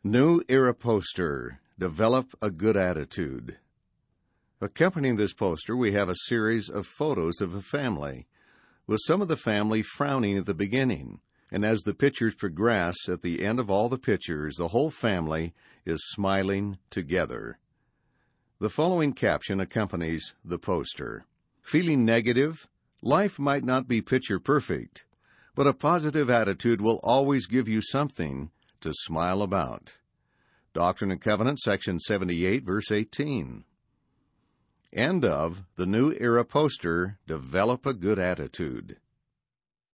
New Era Poster, Develop a Good Attitude. Accompanying this poster, we have a series of photos of a family, with some of the family frowning at the beginning, and as the pictures progress, at the end of all the pictures, the whole family is smiling together. The following caption accompanies the poster. Feeling negative? Life might not be picture perfect, but a positive attitude will always give you something to smile about. Doctrine and Covenants, section 78, verse 18. End of the New Era Poster, Develop a Good Attitude.